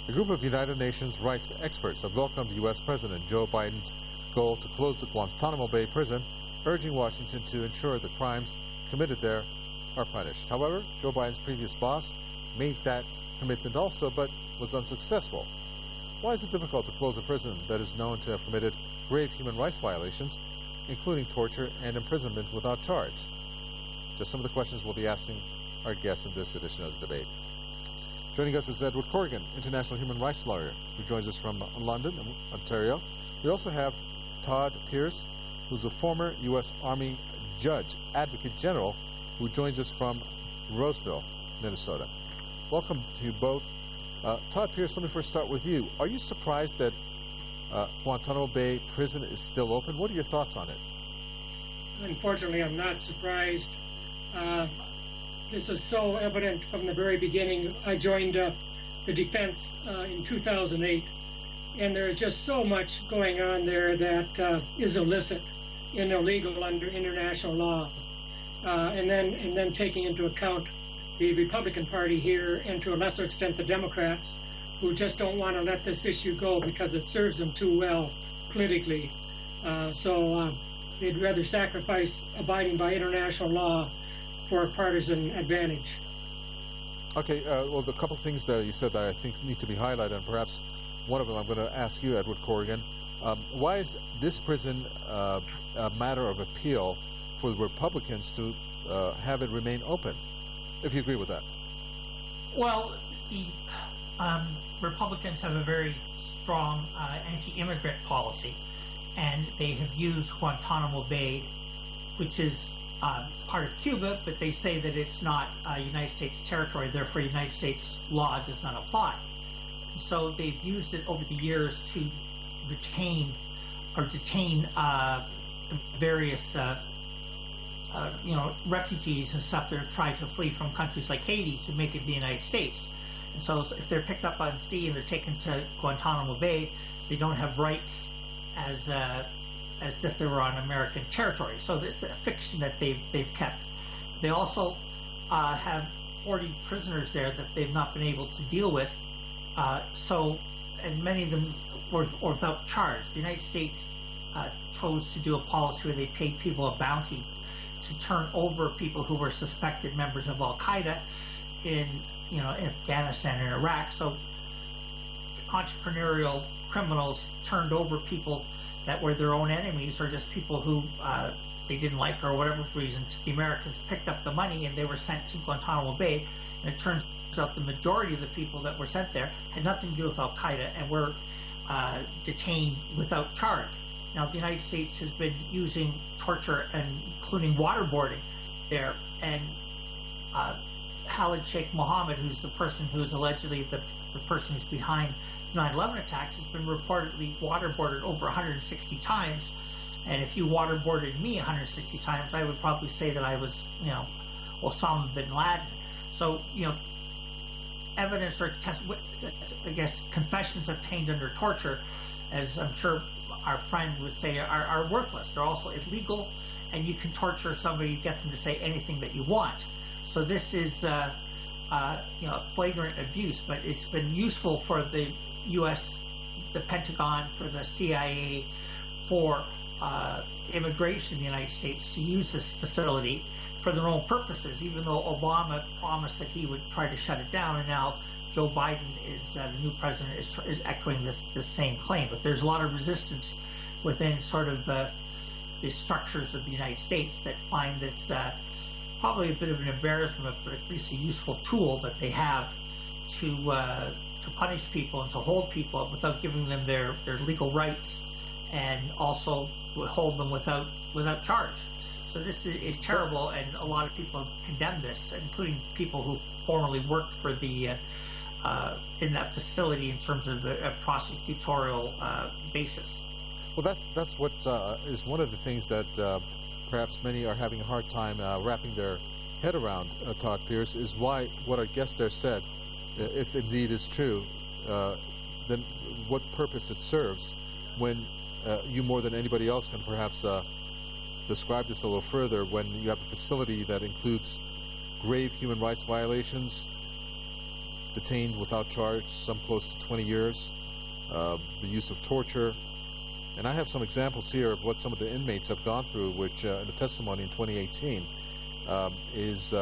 A group of United Nations rights experts have welcomed U.S. President Joe Biden's goal to close the Guantanamo Bay prison, urging Washington to ensure the crimes committed there are punished. However, Joe Biden's previous boss made that commitment also, but was unsuccessful. Why is it difficult to close a prison that is known to have committed grave human rights violations, including torture and imprisonment without charge? Just some of the questions we'll be asking our guests in this edition of the debate. Joining us is Edward Corrigan, international human rights lawyer, who joins us from London, Ontario. We also have Todd Pierce, who's a former U.S. Army judge, advocate general, who joins us from Roseville, Minnesota. Welcome to you both. Todd Pierce, let me first start with you. Are you surprised that Guantanamo Bay prison is still open? What are your thoughts on it? Unfortunately, I'm not surprised. This was so evident from the very beginning. I joined the defense in 2008, and there is just so much going on there that is illicit and illegal under international law. And then taking into account the Republican Party here, and to a lesser extent the Democrats, who just don't want to let this issue go because it serves them too well politically. So they'd rather sacrifice abiding by international law for a partisan advantage. Okay, well, the couple things that you said that I think need to be highlighted, and perhaps one of them I'm going to ask you, Edward Corrigan. Why is this prison a matter of appeal for the Republicans to have it remain open, if you agree with that? Well, the Republicans have a very strong anti-immigrant policy, and they have used Guantanamo Bay, which is part of Cuba, but they say that it's not United States territory, therefore United States law does not apply. So they've used it over the years to retain or detain various refugees and stuff that are trying to flee from countries like Haiti to make it the United States. And so if they're picked up on sea and they're taken to Guantanamo Bay, they don't have rights as if they were on American territory. So this is a fiction that they've kept. They also have 40 prisoners there that they've not been able to deal with. And many of them were without charge. The United States chose to do a policy where they paid people a bounty to turn over people who were suspected members of Al Qaeda in Afghanistan and Iraq. So entrepreneurial criminals turned over people that were their own enemies, or just people who they didn't like, or whatever reasons. The Americans picked up the money and they were sent to Guantanamo Bay, and it turns out the majority of the people that were sent there had nothing to do with Al Qaeda and were detained without charge. Now, the United States has been using torture, and including waterboarding there, and Khalid Sheikh Mohammed, who's the person who's allegedly the person who's behind 9/11 attacks, has been reportedly waterboarded over 160 times. And if you waterboarded me 160 times, I would probably say that I was, Osama bin Laden. So, evidence or confessions obtained under torture, as I'm sure our friend would say, are worthless. They're also illegal, and you can torture somebody, get them to say anything that you want. So this is flagrant abuse, but it's been useful for the U.S., the Pentagon, for the CIA, for immigration in the United States to use this facility for their own purposes, even though Obama promised that he would try to shut it down, and now Joe Biden is the new president is echoing this same claim. But there's a lot of resistance within sort of the structures of the United States that find this probably a bit of an embarrassment, but at least a useful tool that they have to punish people and to hold people without giving them their legal rights, and also hold them without charge. So this is terrible, and a lot of people have condemned this, including people who formerly worked for the in that facility in terms of a prosecutorial basis. Well, that's what is one of the things that perhaps many are having a hard time wrapping their head around, Todd Pierce, is why what our guest there said, if indeed is true, then what purpose it serves when you more than anybody else can perhaps describe this a little further, when you have a facility that includes grave human rights violations, detained without charge, some close to 20 years, the use of torture. And I have some examples here of what some of the inmates have gone through, which in the testimony in 2018 is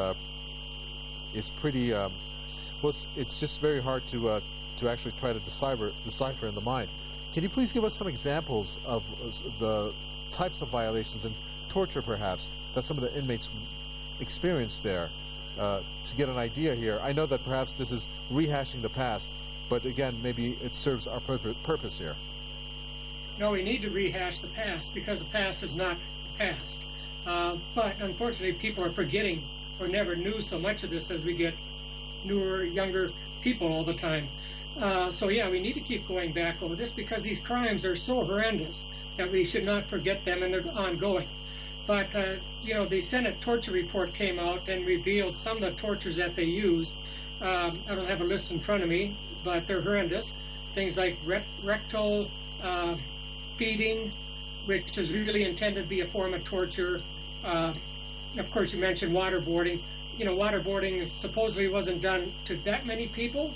pretty, well, it's just very hard to actually try to decipher in the mind. Can you please give us some examples of the types of violations and torture, perhaps, that some of the inmates experienced there, to get an idea here? I know that perhaps this is rehashing the past, but again, maybe it serves our purpose here. No, we need to rehash the past because the past is not the past. But unfortunately, people are forgetting or never knew so much of this as we get newer, younger people all the time. So yeah, we need to keep going back over this because these crimes are so horrendous that we should not forget them, and they're ongoing. But, the Senate torture report came out and revealed some of the tortures that they used. I don't have a list in front of me, but they're horrendous. Things like rectal feeding, which is really intended to be a form of torture. Of course, you mentioned waterboarding. Waterboarding supposedly wasn't done to that many people,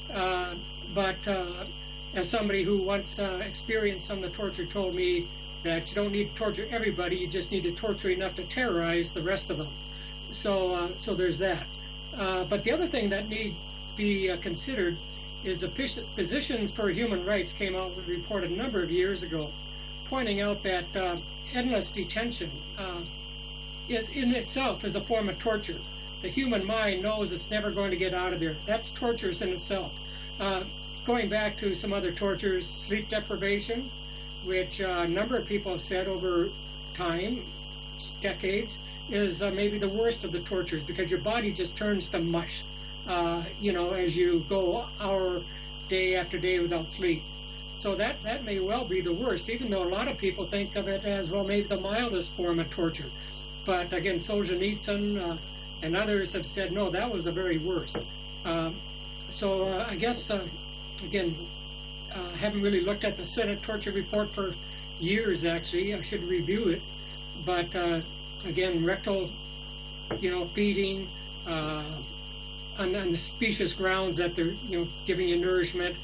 but as somebody who once experienced some of the torture told me that you don't need to torture everybody, you just need to torture enough to terrorize the rest of them. So there's that. But the other thing that need to be considered is the Physicians for Human Rights came out with a report a number of years ago pointing out that endless detention is in itself is a form of torture. The human mind knows it's never going to get out of there. That's torturous in itself. Going back to some other tortures, sleep deprivation, which a number of people have said over time, decades, is maybe the worst of the tortures because your body just turns to mush, as you go day after day without sleep. So that may well be the worst, even though a lot of people think of it as, well, maybe the mildest form of torture. But again, Solzhenitsyn and others have said, no, that was the very worst. So I guess, again, I haven't really looked at the Senate torture report for years, actually. I should review it. But again, rectal, feeding, on the specious grounds that they're, giving you nourishment,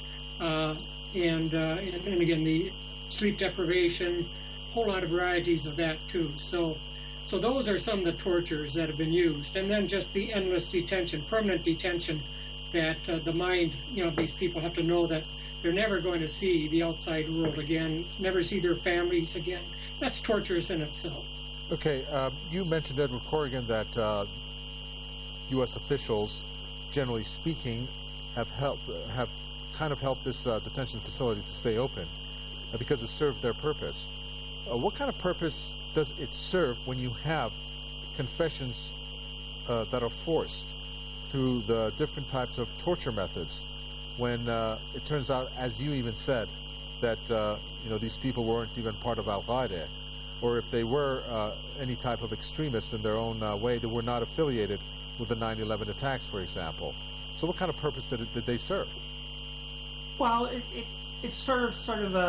and again, the sleep deprivation, a whole lot of varieties of that too. So those are some of the tortures that have been used. And then just the endless detention, permanent detention, that the mind, these people have to know that they're never going to see the outside world again, never see their families again. That's torturous in itself. Okay, you mentioned, Edward Corrigan, that U.S. officials, generally speaking, have kind of helped this detention facility to stay open because it served their purpose. What kind of purpose does it serve when you have confessions that are forced through the different types of torture methods, when it turns out, as you even said, that these people weren't even part of Al-Qaeda, or if they were any type of extremists in their own way, they were not affiliated with the 9/11 attacks, for example. So what kind of purpose did they serve? Well, it serves sort of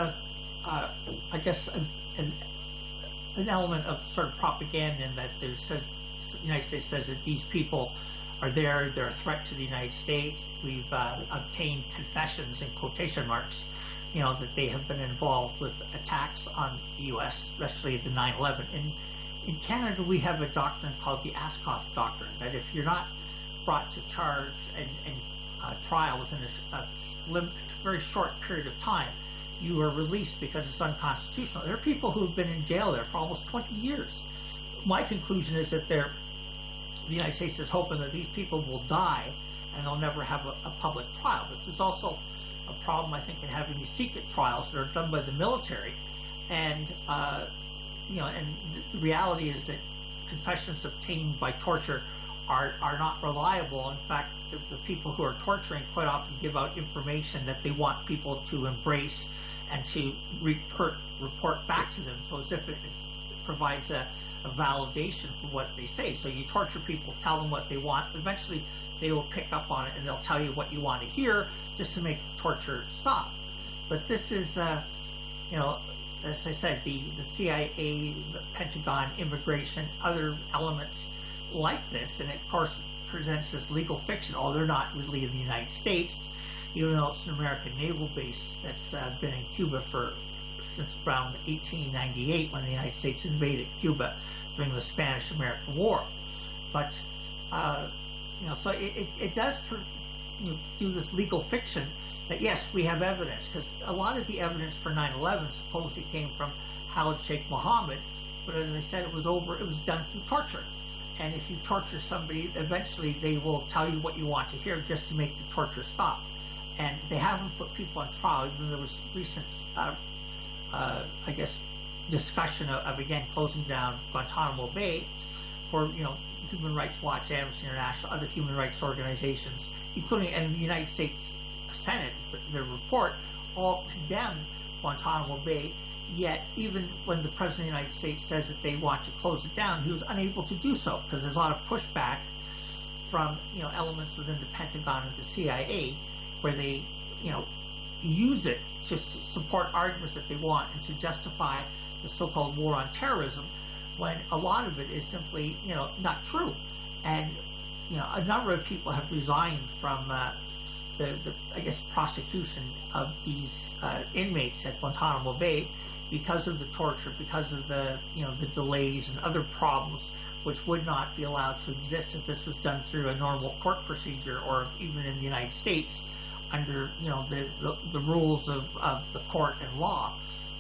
I guess an element of sort of propaganda in that the United States says that these people are there, they're a threat to the United States. We've obtained confessions, in quotation marks, that they have been involved with attacks on the U.S., especially the 9/11. In Canada, we have a doctrine called the Ascoff Doctrine, that if you're not brought to charge and trial within a very short period of time, you are released because it's unconstitutional. There are people who have been in jail there for almost 20 years. My conclusion is that the United States is hoping that these people will die and they'll never have a public trial. But there's also a problem, I think, in having these secret trials that are done by the military. And, and the reality is that confessions obtained by torture are not reliable. In fact, the people who are torturing quite often give out information that they want people to embrace and to report back to them, so as if it provides a validation for what they say. So you torture people, tell them what they want. Eventually, they will pick up on it and they'll tell you what you want to hear just to make the torture stop. But this is, as I said, the CIA, the Pentagon, immigration, other elements like this, and it, of course, presents as legal fiction. Oh, they're not really in the United States, even though it's an American naval base that's been in Cuba since around 1898, when the United States invaded Cuba during the Spanish-American War. But so it does do this legal fiction that yes, we have evidence, because a lot of the evidence for 9/11 supposedly came from Khalid Sheikh Mohammed, but as I said, it was done through torture. And if you torture somebody, eventually they will tell you what you want to hear just to make the torture stop. And they haven't put people on trial, even though there was recent, discussion of again closing down Guantanamo Bay for, Human Rights Watch, Amnesty International, other human rights organizations, including and the United States Senate, their report, all condemned Guantanamo Bay. Yet, even when the President of the United States says that they want to close it down, he was unable to do so because there's a lot of pushback from elements within the Pentagon and the CIA, where they use it to support arguments that they want and to justify the so-called war on terrorism, when a lot of it is simply not true. And a number of people have resigned from the prosecution of these inmates at Guantanamo Bay because of the torture, because of the the delays and other problems which would not be allowed to exist if this was done through a normal court procedure, or even in the United States under the rules of the court and law.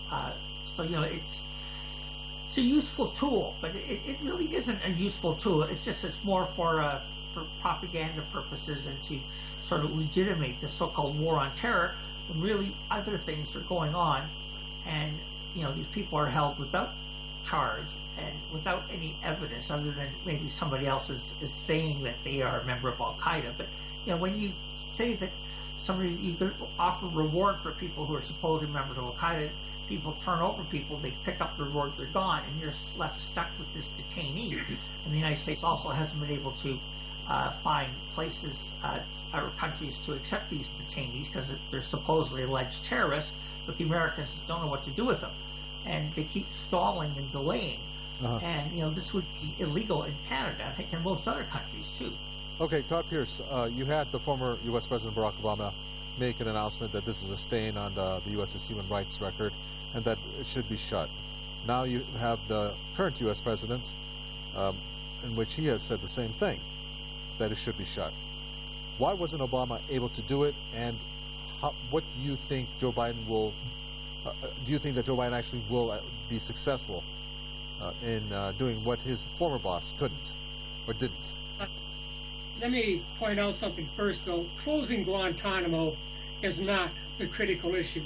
It's a useful tool, but it really isn't a useful tool. It's more for propaganda purposes and to sort of legitimate the so-called war on terror, when really other things are going on, and these people are held without charge and without any evidence other than maybe somebody else is saying that they are a member of Al Qaeda. But when you say that you could offer reward for people who are supposedly members of Al Qaeda, people turn over people, they pick up the reward, they're gone, and you're left stuck with this detainee. And the United States also hasn't been able to find places or countries to accept these detainees because they're supposedly alleged terrorists, but the Americans don't know what to do with them, and they keep stalling and delaying. And this would be illegal in Canada, I think, in most other countries too. Okay, Todd Pierce, you had the former U.S. President Barack Obama make an announcement that this is a stain on the U.S.'s human rights record and that it should be shut. Now you have the current U.S. President, in which he has said the same thing, that it should be shut. Why wasn't Obama able to do it, and what do you think Joe Biden will... do you think that Joe Biden actually will be successful in doing what his former boss couldn't or didn't? Let me point out something first, though. Closing Guantanamo is not the critical issue.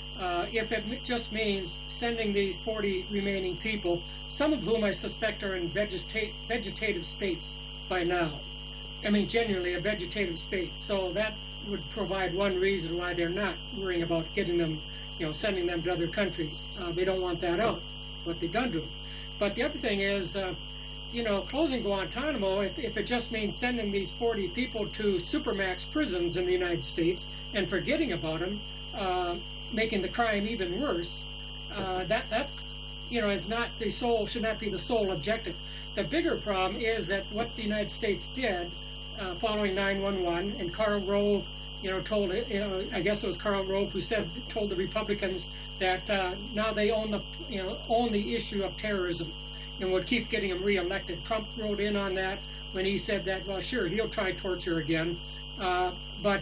If it just means sending these 40 remaining people, some of whom I suspect are in vegetative states by now. I mean, genuinely a vegetative state. So that would provide one reason why they're not worrying about getting them, sending them to other countries. They don't want that out, what they've done to them. But the other thing is, closing Guantanamo, if it just means sending these 40 people to supermax prisons in the United States and forgetting about them, making the crime even worse, that's is not the sole, should not be the sole objective. The bigger problem is that what the United States did following 9/11, and Karl Rove, told I guess it was Karl Rove who told the Republicans that now they own the issue of terrorism and would keep getting him reelected. Trump wrote in on that when he said that, well, sure, he'll try torture again, but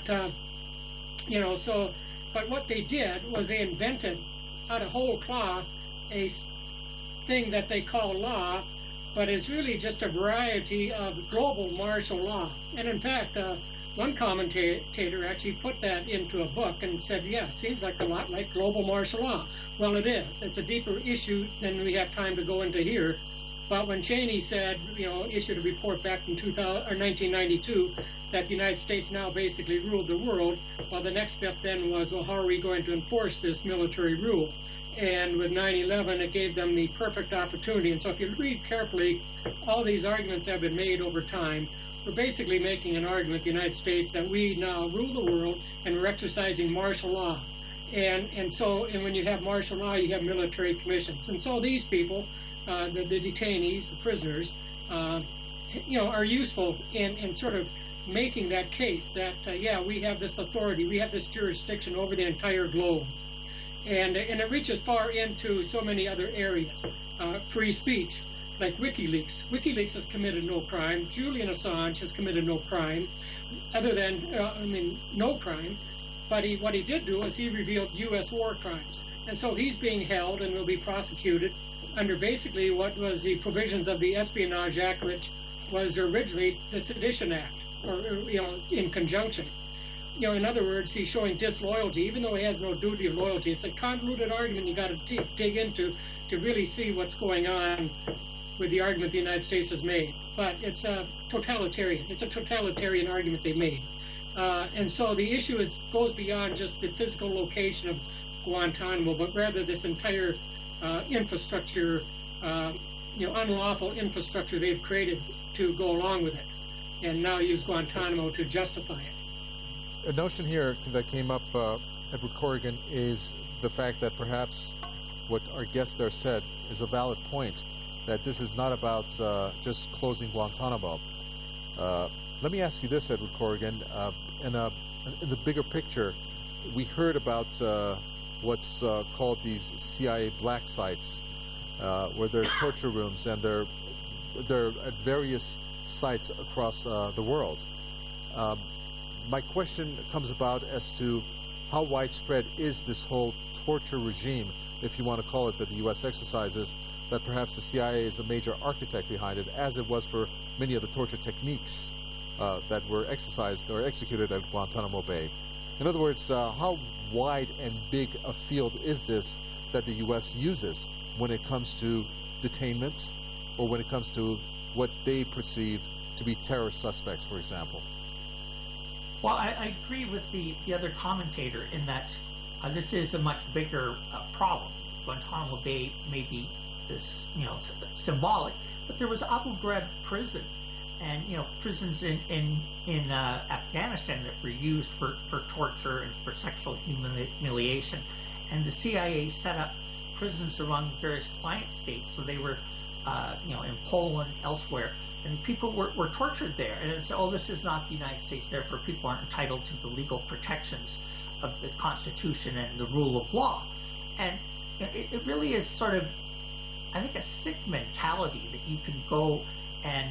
what they did was they invented out of whole cloth a thing that they call law, but it's really just a variety of global martial law. And in fact, one commentator actually put that into a book and said, yeah, seems like a lot like global martial law. Well, it is. It's a deeper issue than we have time to go into here. But when Cheney said, issued a report back in 1992 that the United States now basically ruled the world, well, the next step then was, well, how are we going to enforce this military rule? And with 9/11, it gave them the perfect opportunity. And so if you read carefully, all these arguments have been made over time. We're basically making an argument, the United States, that we now rule the world and we're exercising martial law. And when you have martial law, you have military commissions. And so these people, the detainees, the prisoners, are useful in sort of making that case that, we have this authority, we have this jurisdiction over the entire globe. And it reaches far into so many other areas. Free speech, like WikiLeaks. WikiLeaks has committed no crime. Julian Assange has committed no crime, other than, no crime. But what he did do is he revealed U.S. war crimes. And so he's being held and will be prosecuted under basically what was the provisions of the Espionage Act, which was originally the Sedition Act, or in conjunction. In other words, he's showing disloyalty, even though he has no duty of loyalty. It's a convoluted argument you got to dig into to really see what's going on with the argument the United States has made. But it's a totalitarian. It's a totalitarian argument they made. And so the issue goes beyond just the physical location of Guantanamo, but rather this entire infrastructure, unlawful infrastructure they've created to go along with it, and now use Guantanamo to justify it. A notion here that came up, Edward Corrigan, is the fact that perhaps what our guest there said is a valid point, that this is not about just closing Guantanamo. Let me ask you this, Edward Corrigan. In the bigger picture, we heard about what's called these CIA black sites, where there's torture rooms, and they're at various sites across the world. My question comes about as to how widespread is this whole torture regime, if you want to call it, that the U.S. exercises, that perhaps the CIA is a major architect behind it, as it was for many of the torture techniques that were exercised or executed at Guantanamo Bay. In other words, how wide and big a field is this that the U.S. uses when it comes to detainment, or when it comes to what they perceive to be terror suspects, for example? Well, I agree with the other commentator in that this is a much bigger problem. Guantanamo Bay may be this, symbolic, but there was Abu Ghraib prison, and prisons in Afghanistan that were used for torture and for sexual humiliation, and the CIA set up prisons among various client states. So they were, in Poland, elsewhere. And people were tortured there. And it's, this is not the United States, therefore people aren't entitled to the legal protections of the Constitution and the rule of law. And it really is sort of, I think, a sick mentality that you can go and,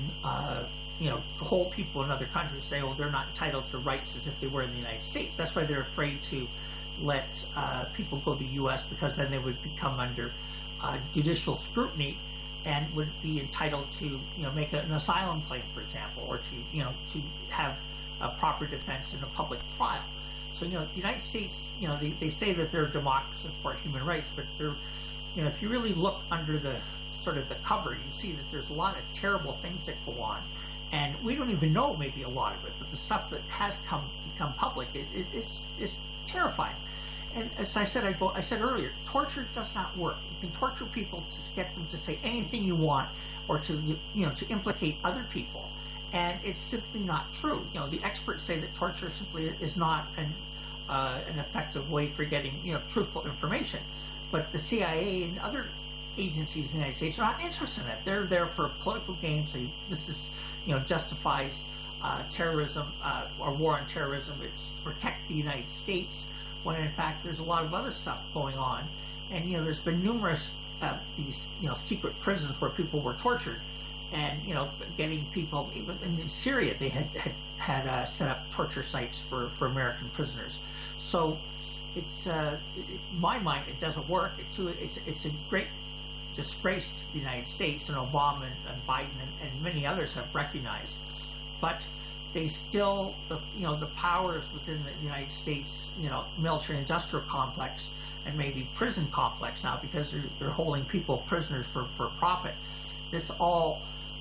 hold people in other countries, say, they're not entitled to rights as if they were in the United States. That's why they're afraid to let people go to the U.S., because then they would become under judicial scrutiny and would be entitled to, make an asylum claim, for example, or to have a proper defense in a public trial. So, the United States, they say that they're a democracy for human rights, but they're, if you really look under the sort of the cover, you see that there's a lot of terrible things that go on, and we don't even know maybe a lot of it, but the stuff that has become public is terrifying. And as I said earlier, torture does not work. You can torture people to get them to say anything you want, or to implicate other people, and it's simply not true. The experts say that torture simply is not an effective way for getting truthful information. But the CIA and other agencies in the United States are not interested in that. They're there for political games. This is justifies terrorism or war on terrorism. It's to protect the United States, when in fact there's a lot of other stuff going on. And there's been numerous these secret prisons where people were tortured, and getting people, even in Syria they had set up torture sites for American prisoners. So it's in my mind it doesn't work. It's a great disgrace to the United States, and Obama and Biden and many others have recognized. But they still, the powers within the United States, military-industrial complex, and maybe prison complex now, because they're holding people prisoners for profit. This all,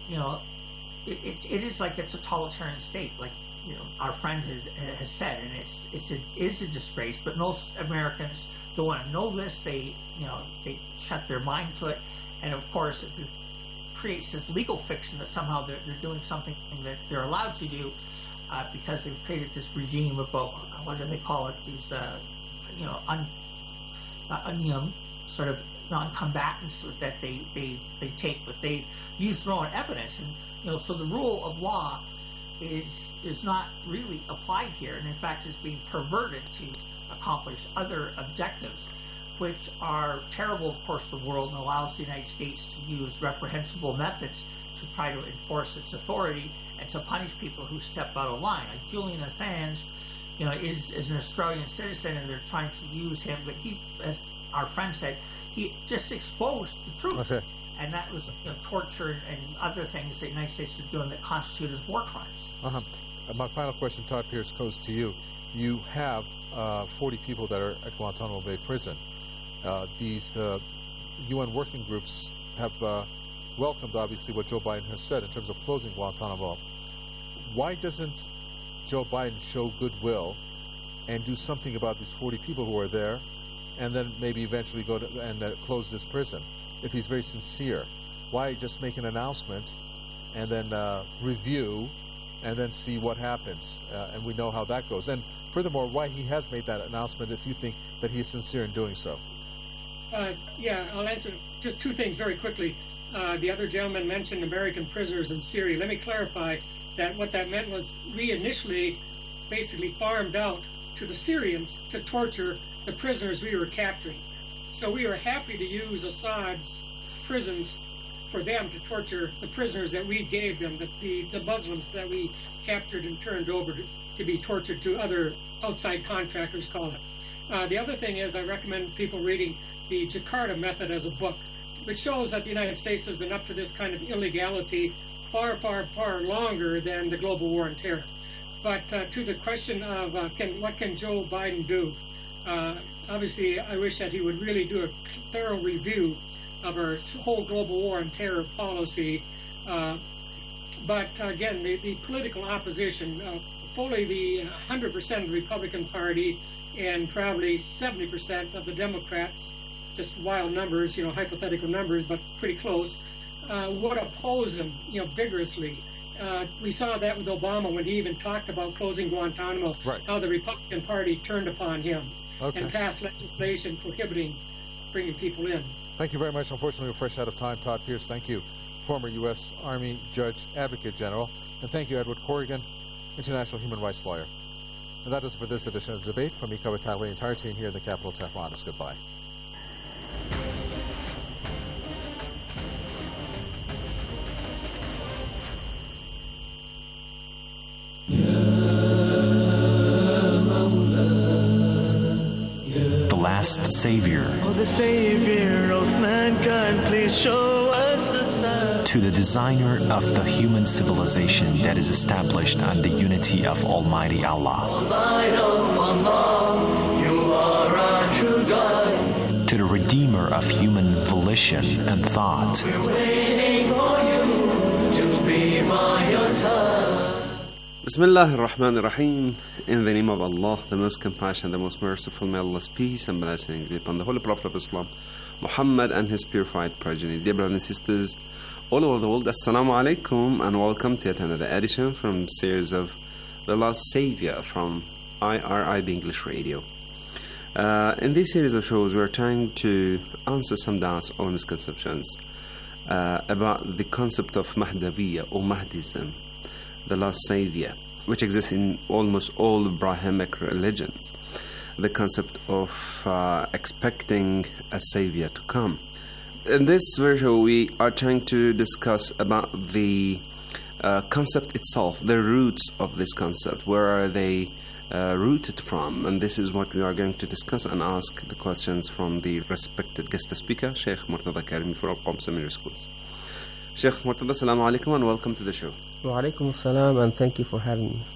it is like a totalitarian state, like our friend has said, and it is a disgrace. But most Americans don't want to know this. They shut their mind to it, and of course it creates this legal fiction that somehow they're doing something that they're allowed to do, because they've created this regime about, what do they call it? These sort of non-combatants that they take, but they use their own evidence. And so the rule of law is not really applied here, and in fact is being perverted to accomplish other objectives, which are terrible, of course, to the world, and allows the United States to use reprehensible methods to try to enforce its authority and to punish people who step out of line. Like Julian Assange, is an Australian citizen, and they're trying to use him, but he, as our friend said, he just exposed the truth. Okay. And that was torture and other things that the United States is doing that constitute as war crimes. My final question, Todd Pierce, goes to you. You have 40 people that are at Guantanamo Bay Prison. These UN working groups have welcomed, obviously, what Joe Biden has said in terms of closing Guantanamo. Why doesn't Joe Biden show goodwill and do something about these 40 people who are there, and then maybe eventually go to and close this prison? If he's very sincere, why just make an announcement and then review and then see what happens? And we know how that goes. And furthermore, why he has made that announcement if you think that he is sincere in doing so? I'll answer just two things very quickly. The other gentleman mentioned American prisoners in Syria. Let me clarify that what that meant was we initially basically farmed out to the Syrians to torture the prisoners we were capturing. So we were happy to use Assad's prisons for them to torture the prisoners that we gave them, the Muslims that we captured and turned over to be tortured to other outside contractors, call it. The other thing is I recommend people reading the Jakarta Method as a book, which shows that the United States has been up to this kind of illegality far, far, far longer than the global war on terror. But to the question of what can Joe Biden do? Obviously, I wish that he would really do a thorough review of our whole global war on terror policy. But again, the political opposition, fully the 100% of the Republican Party and probably 70% of the Democrats, just wild numbers, hypothetical numbers, but pretty close, would oppose him, vigorously. We saw that with Obama when he even talked about closing Guantanamo, right. How the Republican Party turned upon him. Okay. And passed legislation prohibiting bringing people in. Thank you very much. Unfortunately, we're fresh out of time. Todd Pierce, thank you. Former U.S. Army Judge Advocate General. And thank you, Edward Corrigan, international human rights lawyer. And that is it for this edition of the debate. From me, Kawhi Tagli, the entire team here in the capital, Tehran. It's goodbye. Last Savior. Oh, the Savior of mankind, please show us a sign. To the designer of the human civilization that is established on the unity of Almighty Allah. O light of Allah, you are our true guide. To the redeemer of human volition and thought. We're waiting for you to be by your side. Bismillah ar-Rahman ar-Rahim. In the name of Allah, the most compassionate, the most merciful, may Allah's peace and blessings be upon the Holy Prophet of Islam, Muhammad and his purified progeny. Dear brothers and sisters all over the world, Assalamu alaikum, and welcome to yet another edition from the series of The Last Savior from IRIB English Radio. In this series of shows, we're trying to answer some doubts or misconceptions about the concept of Mahdaviya or Mahdism, the last savior, which exists in almost all Abrahamic religions. The concept of expecting a savior to come. In this version, we are trying to discuss about the concept itself, the roots of this concept. Where are they rooted from? And this is what we are going to discuss and ask the questions from the respected guest speaker, Sheikh Murtada Karimi from Qom Seminary Schools. Sheikh Murtada, assalamu alaikum and welcome to the show. Wa alaikum assalam, and thank you for having me.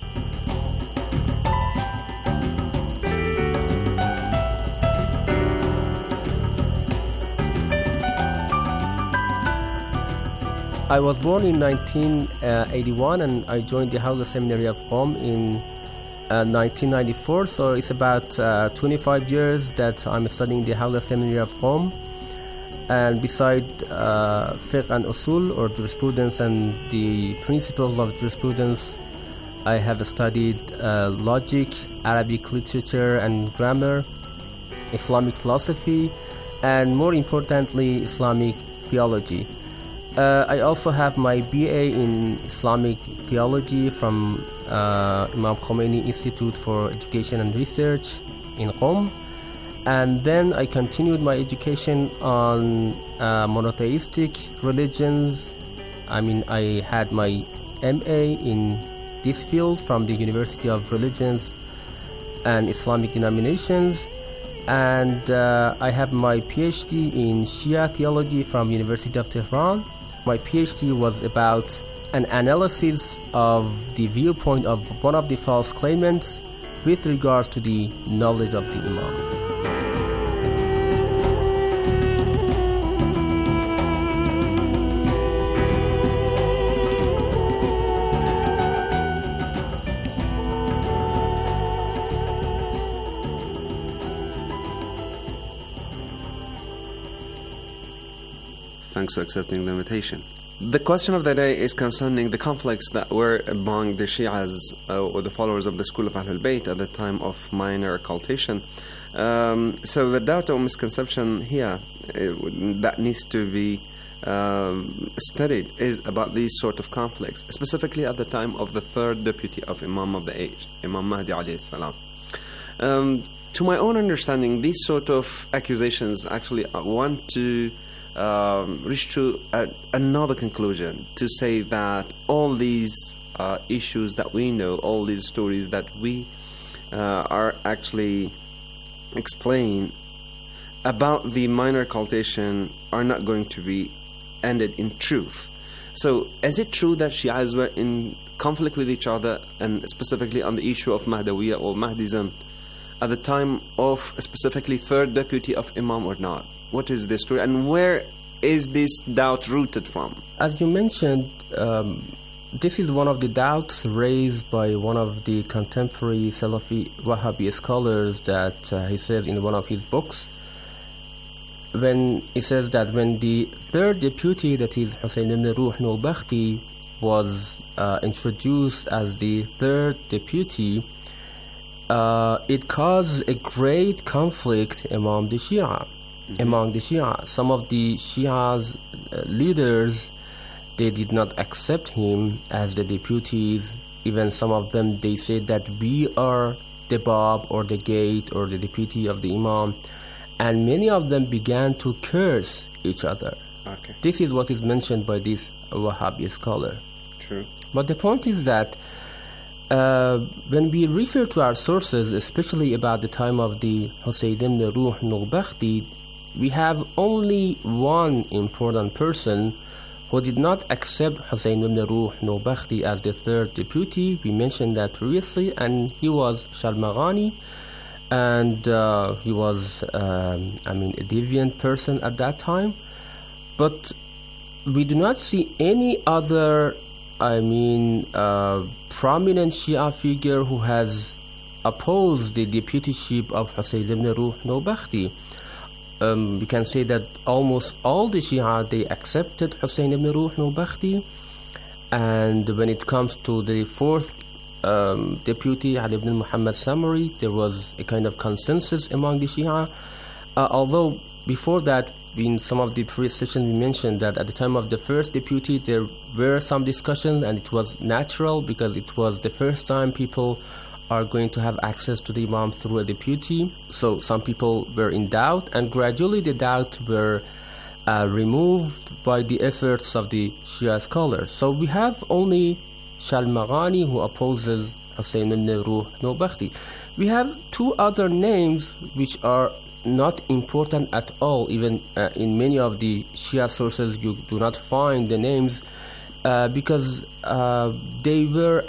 I was born in 1981 and I joined the Hawza Seminary of Qom in 1994, so it's about 25 years that I'm studying the Hawza Seminary of Qom. And beside fiqh and usul, or jurisprudence and the principles of jurisprudence, I have studied logic, Arabic literature and grammar, Islamic philosophy, and more importantly, Islamic theology. I also have my BA in Islamic theology from Imam Khomeini Institute for Education and Research in Qom. And then I continued my education on monotheistic religions. I had my MA in this field from the University of Religions and Islamic Denominations. And I have my PhD in Shia theology from University of Tehran. My PhD was about an analysis of the viewpoint of one of the false claimants with regards to the knowledge of the Imam. Thanks for accepting the invitation. The question of the day is concerning the conflicts that were among the Shias or the followers of the school of Ahlul Bayt at the time of minor occultation. So the doubt or misconception here that needs to be studied is about these sort of conflicts, specifically at the time of the third deputy of Imam of the age, Imam Mahdi alayhi salam. To my own understanding, these sort of accusations actually want to reach to another conclusion, to say that all these issues that we know, all these stories that we are actually explain about the minor occultation are not going to be ended in truth. So is it true that Shias were in conflict with each other, and specifically on the issue of Mahdawiyya or Mahdism at the time of specifically third deputy of Imam or not? What is the story, and where is this doubt rooted from? As you mentioned, this is one of the doubts raised by one of the contemporary Salafi Wahhabi scholars that he says in one of his books, when he says that when the third deputy, that is Hussein ibn Ruh al-Bakhti, was introduced as the third deputy, it caused a great conflict among the Shia. Some of the Shia's leaders, they did not accept him as the deputies. Even some of them, they said that we are the Bab or the gate or the deputy of the Imam. And many of them began to curse each other. Okay. This is what is mentioned by this Wahhabi scholar. True. But the point is that when we refer to our sources, especially about the time of the Hussein ibn Ruh al-Bakhti, we have only one important person who did not accept Hussein ibn Ruh al-Bakhti as the third deputy. We mentioned that previously, and he was Shalmaghani, and he was a deviant person at that time. But we do not see any other prominent Shia figure who has opposed the deputyship of Hussein ibn Ruh al-Bakhti. We can say that almost all the Shia, they accepted Hussein ibn Ruh al-Bakhti, and when it comes to the fourth deputy, Ali ibn Muhammad Samari, there was a kind of consensus among the Shia, although before that, in some of the previous sessions we mentioned that at the time of the first deputy there were some discussions, and it was natural because it was the first time people are going to have access to the Imam through a deputy. So some people were in doubt, and gradually the doubt were removed by the efforts of the Shia scholars. So we have only Shalmaghani who opposes Hussein ibn Ruh al-Bakhti. We have two other names which are not important at all. Even in many of the Shia sources you do not find the names because they were,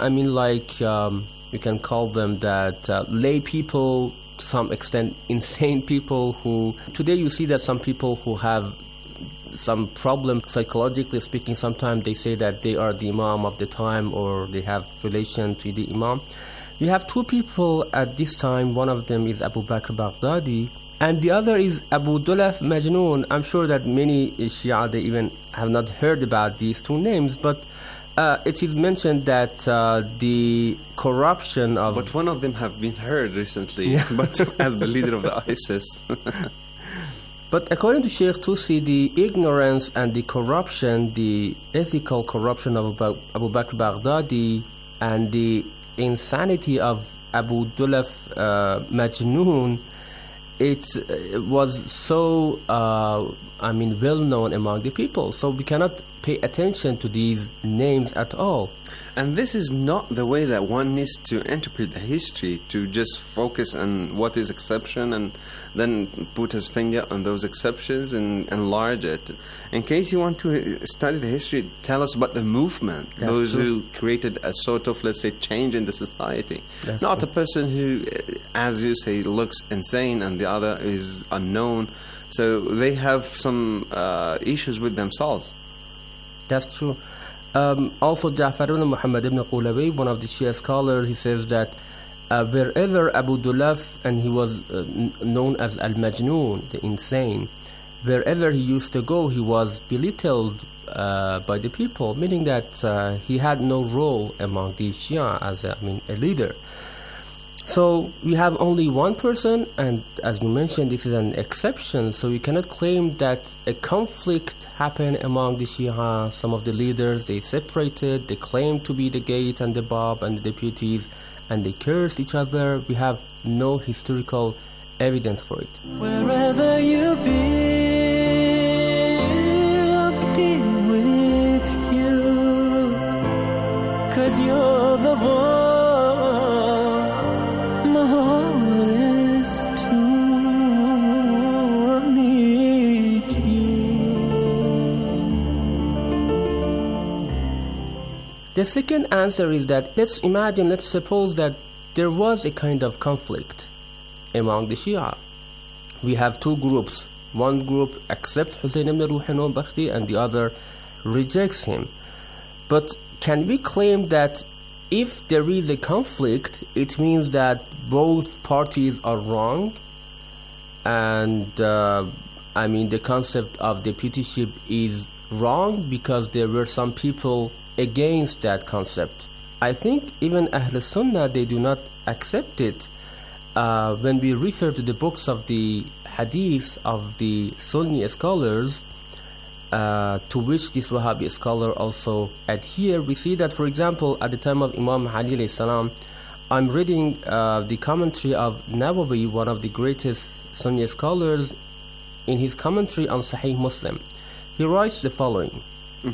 you can call them that lay people, to some extent insane people, who today you see that some people who have some problem psychologically speaking, sometimes they say that they are the Imam of the time or they have relation to the Imam. We have two people at this time. One of them is Abu Bakr Baghdadi, and the other is Abu Dulaf Majnoon. I'm sure that many Shia, they even have not heard about these two names, but it is mentioned that the corruption of... But one of them have been heard recently, but as the leader of the ISIS. But according to Sheikh Tusi, the ignorance and the corruption, the ethical corruption of Abu Bakr Baghdadi and the insanity of Abu Dulaf Majnoon, it was so, well known among the people. So we cannot pay attention to these names at all. And this is not the way that one needs to interpret the history, to just focus on what is exception and then put his finger on those exceptions and enlarge it. In case you want to study the history, tell us about the movement, That's those true. who created a sort of, let's say, change in the society. That's Not true. a person who, as you say, looks insane and the other is unknown. So they have some issues with themselves. That's true. Also, Ja'far ibn Muhammad ibn Qulawi, one of the Shia scholars, he says that wherever Abu Dulaf, and he was known as Al-Majnoon, the insane, wherever he used to go, he was belittled by the people, meaning that he had no role among the Shia as a leader. So we have only one person, and as you mentioned, this is an exception, so we cannot claim that a conflict happened among the Shia. Some of the leaders, they separated, they claimed to be the Gate and the Bab and the deputies, and they cursed each other. We have no historical evidence for it. Wherever you be, I'll be with you, 'cause you're the one my heart is to meet you. The second answer is that let's suppose that there was a kind of conflict among the Shia. We have two groups. One group accepts Hussein ibn Ruhin Bakhti and the other rejects him. But can we claim that if there is a conflict, it means that both parties are wrong? And the concept of deputyship is wrong because there were some people against that concept. I think even Ahl Sunnah, they do not accept it. When we refer to the books of the hadith of the Sunni scholars, to which this Wahhabi scholar also adhere, we see that, for example, at the time of Imam Ali alayhi salam, I'm reading the commentary of Nawawi, one of the greatest Sunni scholars, in his commentary on Sahih Muslim. He writes the following.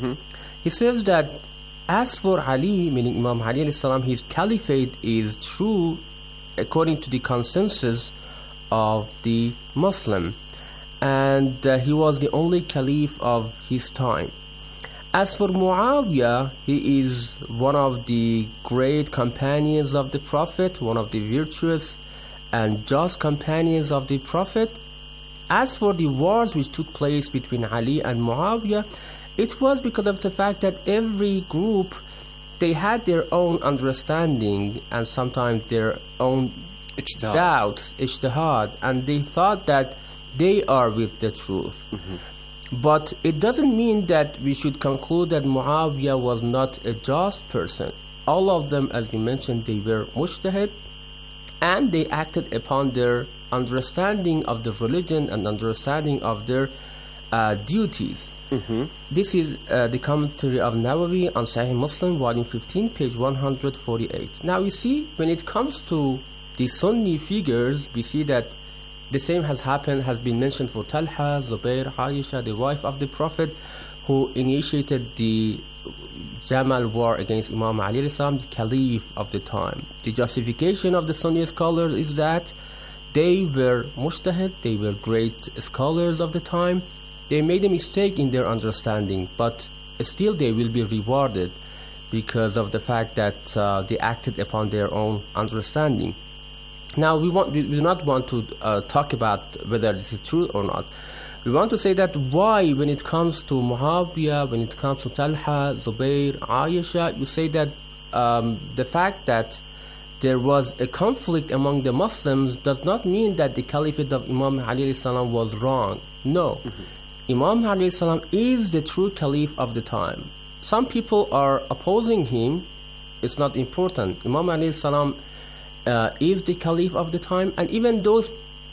He says that as for Ali, meaning Imam Ali alayhi salam, his caliphate is true according to the consensus of the Muslim, and he was the only caliph of his time. As for Muawiyah, he is one of the great companions of the Prophet, one of the virtuous and just companions of the Prophet. As for the wars which took place between Ali and Muawiyah, it was because of the fact that every group, they had their own understanding and sometimes their own doubts, ijtihad, and they thought that they are with the truth. But it doesn't mean that we should conclude that Muawiyah was not a just person. All of them, as you mentioned, they were mujtahid, and they acted upon their understanding of the religion and understanding of their duties. This is the commentary of Nawawi on Sahih Muslim, volume 15, page 148. Now you see, when it comes to the Sunni figures, we see that the same has been mentioned for Talha, Zubair, Aisha, the wife of the Prophet, who initiated the Jamal war against Imam Ali alayhi salam, the caliph of the time. The justification of the Sunni scholars is that they were mujtahid, they were great scholars of the time. They made a mistake in their understanding, but still they will be rewarded because of the fact that they acted upon their own understanding. Now we do not want to talk about whether this is true or not. We want to say that why, when it comes to Muawiyah, when it comes to Talha, Zubair, Aisha, you say that the fact that there was a conflict among the Muslims does not mean that the caliphate of Imam Ali alayhi salam was wrong. No. Imam Ali alayhi salam is the true caliph of the time. Some people are opposing him. It's not important. Imam Ali alayhi salam is the caliph of the time, and even those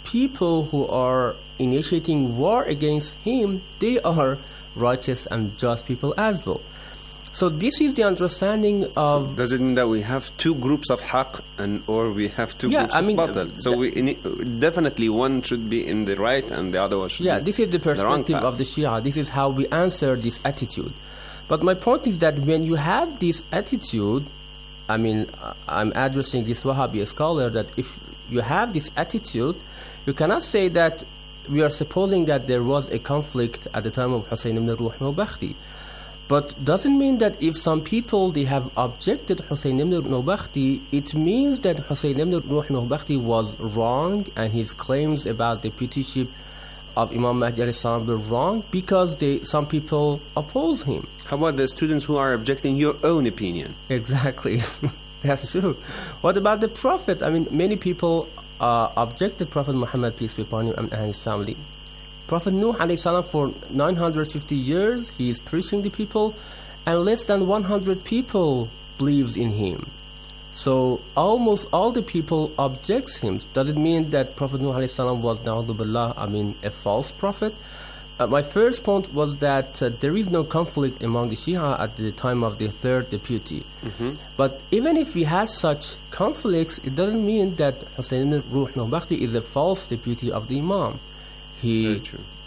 people who are initiating war against him, they are righteous and just people as well. So this is the understanding of... So does it mean that we have two groups of haqq or we have two groups of batil? So definitely one should be in the right and the other one should be this is the perspective of the Shia. This is how we answer this attitude. But my point is that when you have this attitude, I mean, I'm addressing this Wahhabi scholar, that if you have this attitude, you cannot say that we are supposing that there was a conflict at the time of Hussein ibn Ruh Nawbakhti. But doesn't mean that if some people, they have objected Hussein ibn Nawbakhti, it means that Hussein ibn Ruh Nawbakhti was wrong and his claims about the deputyship of Imam Mahdi alayhi salam were wrong because some people oppose him. How about the students who are objecting your own opinion? Exactly. That's true. What about the Prophet? I mean, many people objected Prophet Muhammad, peace be upon him, and his family. Prophet Nuh alayhi salam, for 950 years, he is preaching the people, and less than 100 people believes in him. So almost all the people objects him. Does it mean that Prophet Nuh alayhi salam was, na'udhu billah, a false prophet? My first point was that there is no conflict among the Shia at the time of the third deputy. Mm-hmm. But even if we had such conflicts, it doesn't mean that Hussein ibn Ruh Nawbakhti is a false deputy of the Imam. He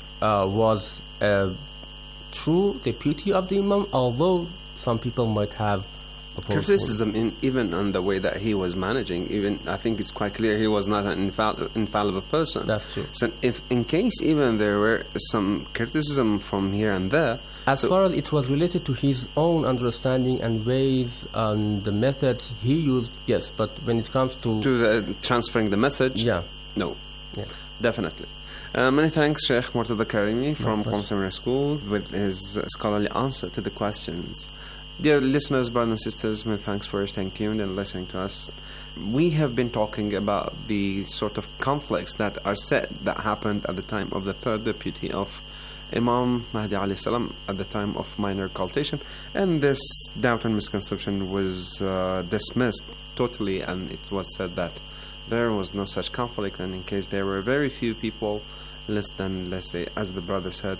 was a true deputy of the Imam, although some people might have criticism even on the way that he was managing. Even I think it's quite clear he was not an infallible person. That's true. So if in case even there were some criticism from here and there, as far as it was related to his own understanding and ways and the methods he used, yes. But when it comes to the transferring the message, no, definitely. Many thanks, Sheikh Murtada Karimi from Qom Seminary School, with his scholarly answer to the questions. Dear listeners, brothers and sisters, many thanks for staying tuned and listening to us. We have been talking about the sort of conflicts that are said that happened at the time of the third deputy of Imam Mahdi alayhi salam at the time of minor cultation, and this doubt and misconception was dismissed totally, and it was said that there was no such conflict, and in case there were very few people, less than, let's say, as the brother said,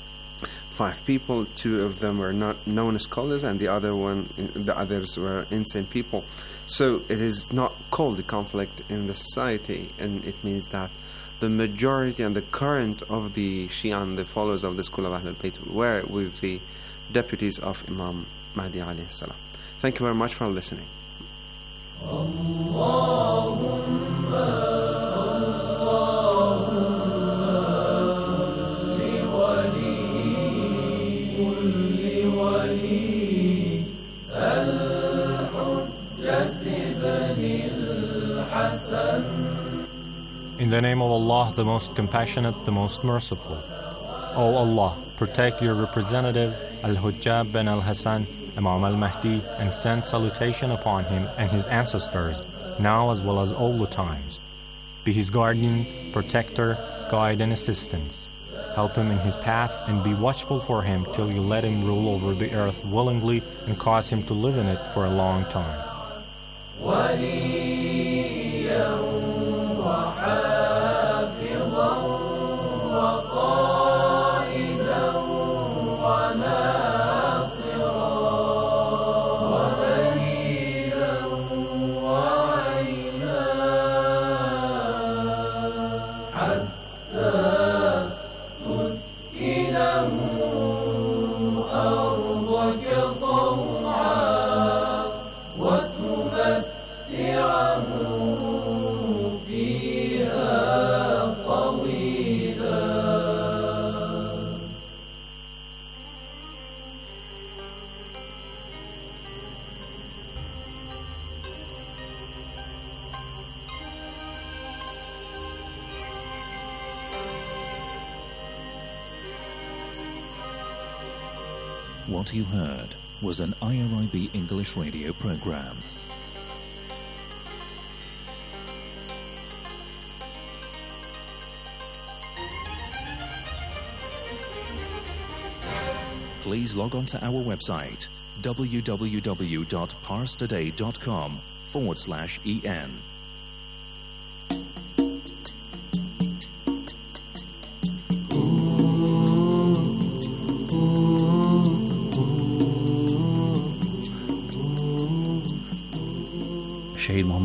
5 people, 2 of them were not known scholars, and the others were insane people. So it is not called a conflict in the society, and it means that the majority and the current of the Shia and the followers of the school of Ahlul Bayt were with the deputies of Imam Mahdi alayhi salam. Thank you very much for listening. In the name of Allah, the most compassionate, the most merciful. O Allah, protect your representative Al-Hujjab bin Al-Hasan, Imam Al-Mahdi, and send salutation upon him and his ancestors, now as well as all the times. Be his guardian, protector, guide, and assistance. Help him in his path and be watchful for him till you let him rule over the earth willingly and cause him to live in it for a long time. What you heard was an IRIB English radio program. Please log on to our website www.parstoday.com/en.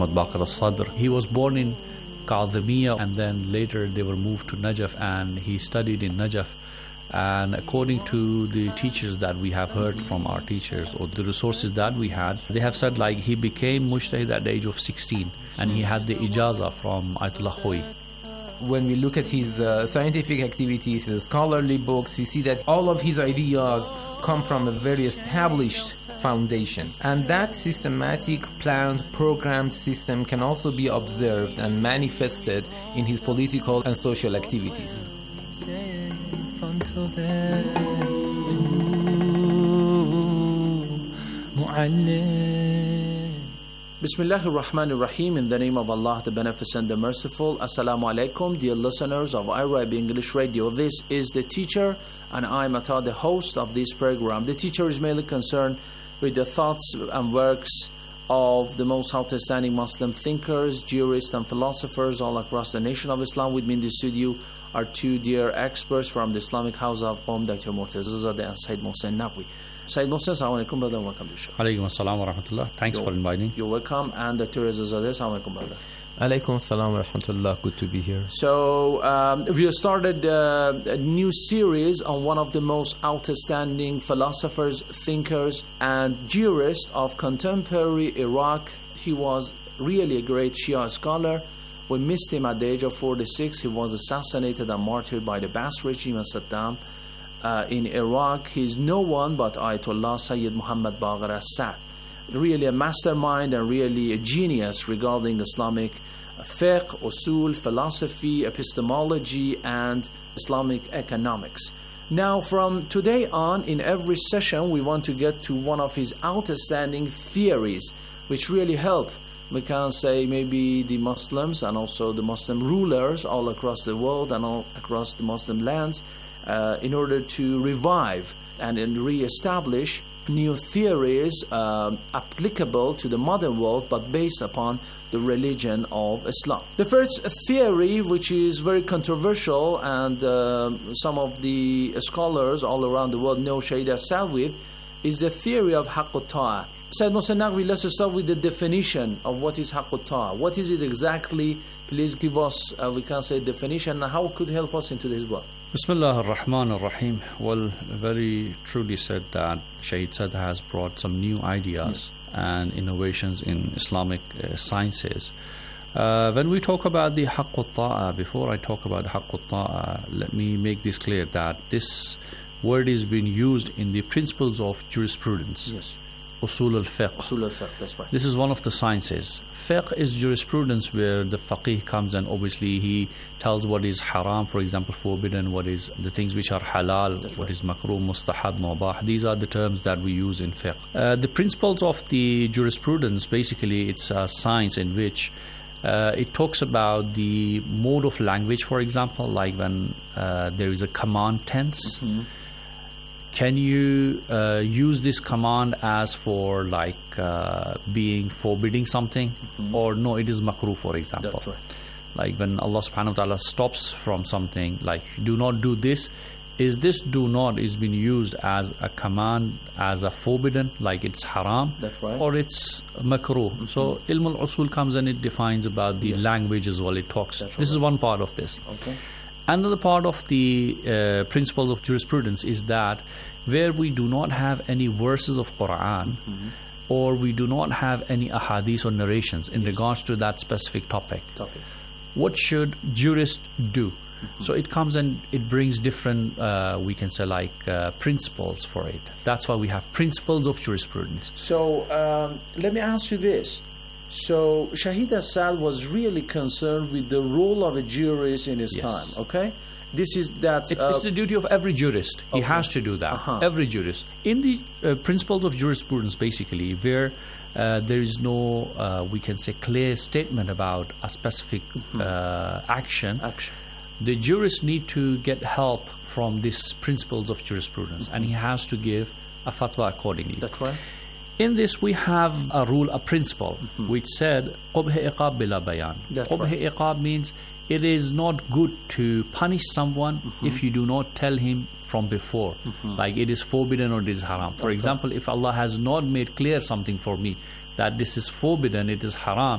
Muhammad Baqir al-Sadr. He was born in Kadhimiya, and then later they were moved to Najaf, and he studied in Najaf. And according to the teachers that we have heard from our teachers, or the resources that we had, they have said like he became mujtahid at the age of 16, and he had the ijazah from Ayatollah Khoei. When we look at his scientific activities, his scholarly books, we see that all of his ideas come from a very established foundation. And that systematic, planned, programmed system can also be observed and manifested in his political and social activities. Bismillahir Rahmanir Rahim. In the name of Allah, the Beneficent, the Merciful. Assalamu alaikum, dear listeners of IRIB English Radio. This is The Teacher, and I'm Atta, the host of this program. The Teacher is mainly concerned with the thoughts and works of the most outstanding Muslim thinkers, jurists, and philosophers all across the nation of Islam. With me in the studio are two dear experts from the Islamic House of Qom, Dr. Murtaza Zadeh and Sayyid Mohsen Naqvi. Sayyid Mohsen, assalamu alaikum, brother, welcome to the show. Alaikum assalam wa rahmatullah. Thanks for inviting. You're welcome. And Dr. Reza Zadeh, assalamu alaikum, brother. Alaikum assalam wa rahmatullah. Good to be here. So, we have started a new series on one of the most outstanding philosophers, thinkers, and jurists of contemporary Iraq. He was really a great Shia scholar. We missed him at the age of 46. He was assassinated and martyred by the Ba'ath regime of Saddam in Iraq. He's no one but Ayatollah Sayyid Muhammad Baqir al-Sadr. Really a mastermind and really a genius regarding Islamic fiqh, usul, philosophy, epistemology, and Islamic economics. Now, from today on, in every session, we want to get to one of his outstanding theories, which really help, we can say, maybe the Muslims and also the Muslim rulers all across the world and all across the Muslim lands in order to revive and re-establish new theories applicable to the modern world, but based upon the religion of Islam. The first theory, which is very controversial, and some of the scholars all around the world know Shahid Assad with, is the theory of Haqq Ta'ah. Sayyid Mohsen Naqvi, let's start with the definition of what is Haqq Ta'ah. What is it exactly? Please give us, we can say, definition, and how it could help us into this work. Bismillah ar-Rahman ar-Rahim. Well, very truly said that Shahid Sadr has brought some new ideas and innovations in Islamic sciences. When we talk about the Haqq Ta'ah, before I talk about Haqq Ta'ah, let me make this clear that this word is being used in the principles of jurisprudence. Yes. Usul al-Fiqh. Usul al-Fiqh, that's right. This is one of the sciences. Fiqh is jurisprudence, where the faqih comes and obviously he tells what is haram, for example, forbidden, what is the things which are halal, what is makruh, mustahab, mubah. These are the terms that we use in fiqh. The principles of the jurisprudence, basically it's a science in which it talks about the mode of language, for example, like when there is a command tense. Mm-hmm. Can you use this command as for like being forbidding something, or no, it is makruh, for example. That's right. Like when Allah subhanahu wa ta'ala stops from something, like do not do this, is this do not is being used as a command, as a forbidden, like it's haram? That's right. Or it's makruh. Mm-hmm. So ilm al-usul comes and it defines about the language as well, it talks. That's this right. is one part of this. Okay. Another part of the principles of jurisprudence is that where we do not have any verses of Quran, or we do not have any ahadith or narrations in regards to that specific topic, what should jurists do? So it comes and it brings different, we can say, like principles for it. That's why we have principles of jurisprudence. So let me ask you this. So Shahid Assad was really concerned with the role of a jurist in his time, okay? This is that... It's the duty of every jurist. He has to do that. Every jurist. In the principles of jurisprudence, basically, where there is no, we can say, clear statement about a specific action, the jurist need to get help from these principles of jurisprudence, and he has to give a fatwa accordingly. That's right. In this, we have a rule, a principle, which said, قُبْهِ إِقَاب بِلَا بَيَانٍ. قُبْهِ إِقَاب means it is not good to punish someone if you do not tell him from before. Like it is forbidden or it is haram. For example, if Allah has not made clear something for me, that this is forbidden, it is haram,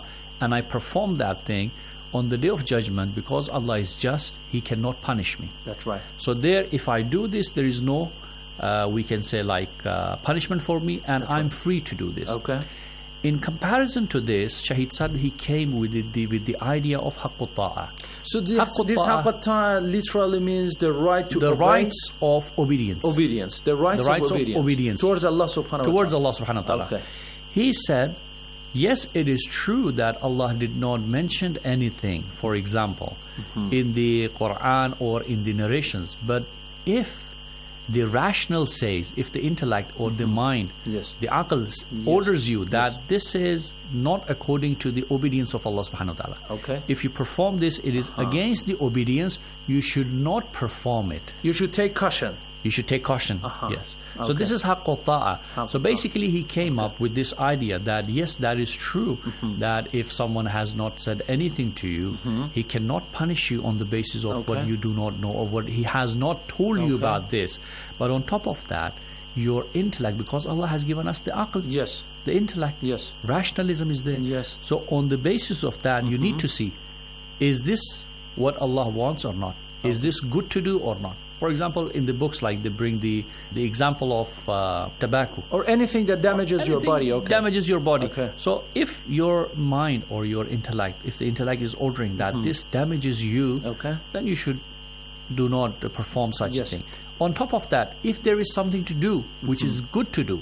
and I perform that thing, on the day of judgment, because Allah is just, He cannot punish me. That's right. So there, if I do this, there is no, we can say punishment for me, and I'm free to do this. Okay. In comparison to this, Shaheed Sadr, he came with the idea of haqqut ta'ah. So this haqqut ta'ah literally means the right to obey. Rights of obedience. Obedience. The rights of obedience. Towards Allah subhanahu wa ta'ala. Okay. He said, yes, it is true that Allah did not mention anything, for example, in the Quran or in the narrations. But if the rational says, if the intellect or the mind, the aql orders you that this is not according to the obedience of Allah subhanahu wa ta'ala. Okay. If you perform this, it is against the obedience, you should not perform it. You should take caution. You should take caution, yes. So this is haqqut ta'ah. So basically he came up with this idea that yes, that is true, that if someone has not said anything to you, he cannot punish you on the basis of what you do not know, or what he has not told you about this. But on top of that, your intellect, because Allah has given us the aql, the intellect, rationalism is there. So on the basis of that, you need to see, is this what Allah wants or not? Is this good to do or not? For example, in the books, like they bring the example of tobacco. Or anything that damages your body. Damages your body. So if your mind or your intellect, if the intellect is ordering that this damages you, then you should do not perform such a thing. On top of that, if there is something to do, which is good to do,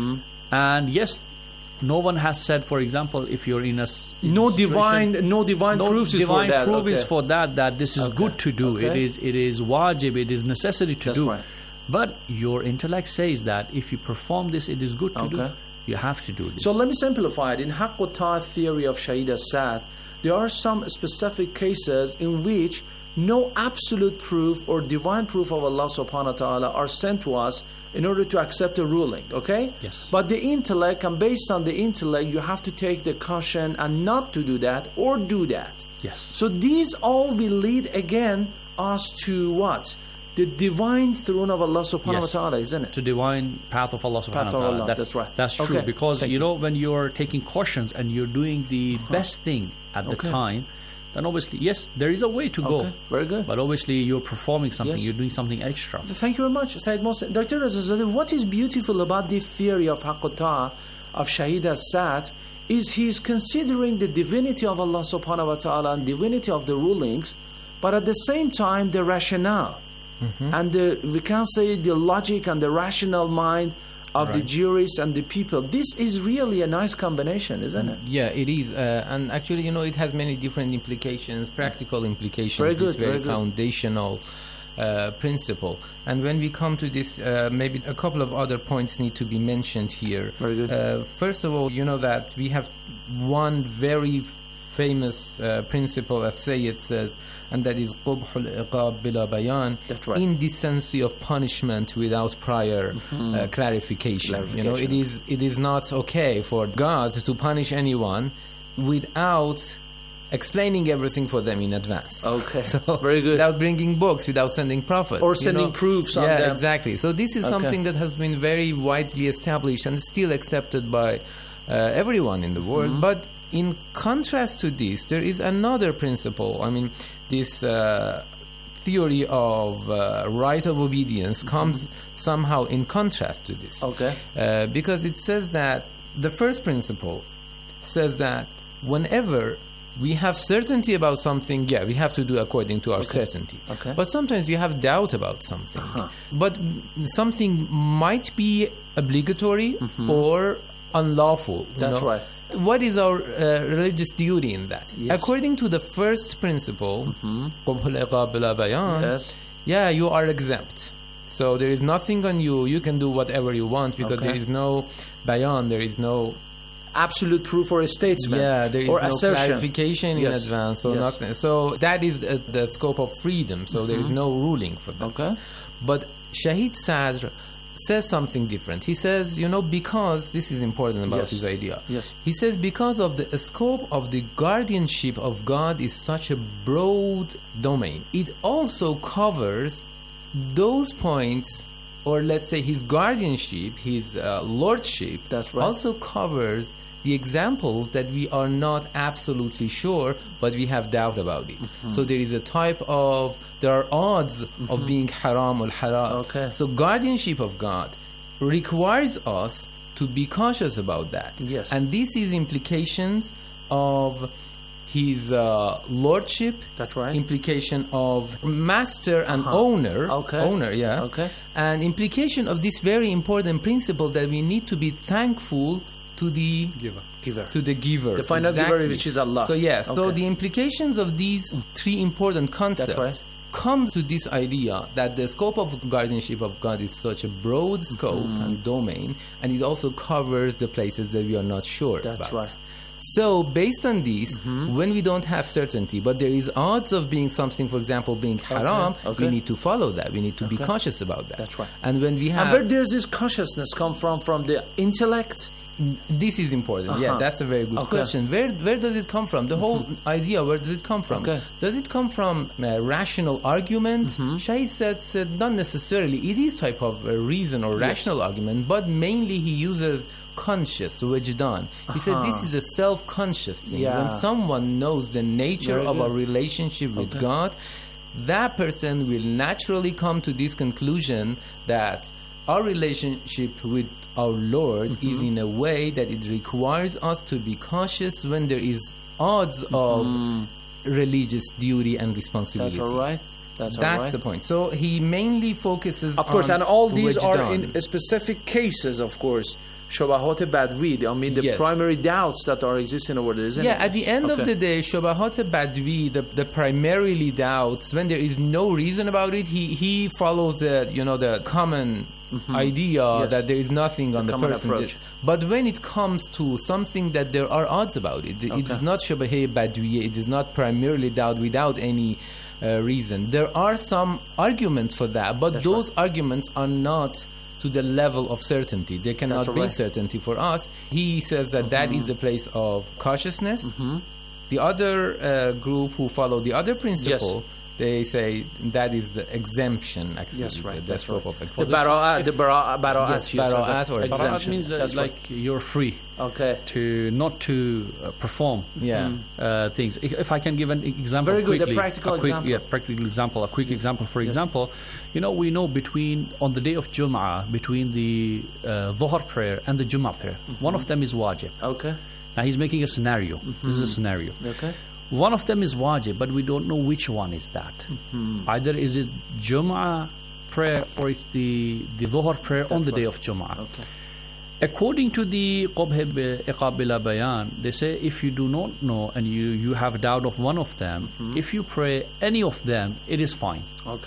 and yes, no one has said, for example, if you're in a no divine proof is for that this is good to do. It is wajib, it is necessary to do. Right. But your intellect says that if you perform this, it is good to do. You have to do this. So let me simplify it. In haqqut ta'ah theory of Shaheed Sadr, there are some specific cases in which no absolute proof or divine proof of Allah subhanahu wa ta'ala are sent to us in order to accept a ruling, okay? Yes. But the intellect, and based on the intellect, you have to take the caution and not to do that or do that. Yes. So these all will lead again us to what? The divine throne of Allah subhanahu wa ta'ala, isn't it? To divine path of Allah subhanahu wa ta'ala. That's right. That's true, because when you're taking cautions and you're doing the best thing at the time, then obviously, yes, there is a way to go. Very good. But obviously, you're performing something, you're doing something extra. Thank you very much, Sayyid Mohsen. Dr. Razazadeh, what is beautiful about the theory of haqqut ta'ah of Shaheed Sadr is he's considering the divinity of Allah subhanahu wa ta'ala and divinity of the rulings, but at the same time, the rationale. And we can say the logic and the rational mind of the jurists and the people. This is really a nice combination, isn't it? Yeah, it is. And actually, it has many different implications, practical implications. This very foundational principle. And when we come to this, maybe a couple of other points need to be mentioned here. Very good. First of all, that we have one very famous principle, as Sayyid says, and that is qubhul iqab bila bayan, indecency of punishment without prior clarification. It is not okay for God to punish anyone without explaining everything for them in advance. Okay, so very good. Without bringing books, without sending prophets, or sending proofs on them. Yeah, exactly. So this is something that has been very widely established and still accepted by everyone in the world. But in contrast to this, there is another principle. I mean, this theory of right of obedience comes somehow in contrast to this. Okay. Because it says that the first principle says that whenever we have certainty about something, we have to do according to our certainty. Okay. But sometimes you have doubt about something. But something might be obligatory or unlawful. That's right. What is our religious duty in that? Yes. According to the first principle, you are exempt. So there is nothing on you. You can do whatever you want because there is no bayan, there is no absolute proof or a statement. Yeah, there is or no assertion. clarification in advance. So nothing. So that is the scope of freedom. So there is no ruling for that. Okay. But Shaheed Sadr says something different. He says, because this is important about his idea. Yes. He says because of the scope of the guardianship of God is such a broad domain. It also covers those points, or let's say his guardianship, his lordship, that's right, also covers the examples that we are not absolutely sure, but we have doubt about it. So there is a type of, there are odds of being haram or halal. Okay. So guardianship of God requires us to be cautious about that. Yes. And this is implications of his lordship. That's right. Implication of master and owner. Okay. Owner, yeah. Okay. And implication of this very important principle that we need to be thankful to the Giver. To the giver. The final giver, which is Allah. So yeah. So Okay. the implications of these three important concepts That's right. come to this idea that the scope of guardianship of God is such a broad scope and domain, and it also covers the places that we are not sure That's about. right. So based on this, when we don't have certainty, but there is odds of being something, for example, being haram, Okay. we need to follow that. We need to be cautious about that. That's right. And when we have... And where does this consciousness come from the intellect? This is important. Yeah, that's a very good question. Where does it come from? The whole idea, where does it come from? Okay. Does it come from a rational argument? Shahid said not necessarily. It is type of a reason or rational argument, but mainly he uses conscious, wajdan. He said this is a self-conscious thing. Yeah. When someone knows the nature Very of good. a relationship with God, that person will naturally come to this conclusion that our relationship with our Lord is in a way that it requires us to be cautious when there is odds of religious duty and responsibility. That's all right. That's all right. the point. So he mainly focuses Of course, on and all these are wajdan. in specific cases, of course. Shubahat badwi, I mean the Yes. primary doubts that are existing over there, isn't it? Yeah, at the end of the day, Shubahat badwi, the primarily doubts, when there is no reason about it, he follows the common idea that there is nothing on the common person. approach. But when it comes to something that there are odds about it, it is not Shubahat badwi, it is not primarily doubt without any reason. There are some arguments for that, but those arguments are not to the level of certainty. They cannot bring certainty for us. He says that that is a place of cautiousness. The other group who follow the other principle, they say that is the exemption, actually. Yes, right. The scope of The exemption. bara'at, Yes, bara'at or Bara'at exemption. means That's like you're free Okay. to not to perform things. If I can give an example Very good, a quickly, practical example. Yeah, practical example. A quick example. For example, we know on the day of Jum'ah, between the Dhuhr prayer and the Jum'ah prayer, one of them is wajib. Okay. Now he's making a scenario. This is a scenario. Okay. One of them is wajib, but we don't know which one is that. Either is it Jum'ah prayer or it's the Dhuhr prayer on the day of Jum'ah. Okay. According to the Qabh Iqab Bila Bayan, they say if you do not know and you have doubt of one of them, if you pray any of them, it is fine.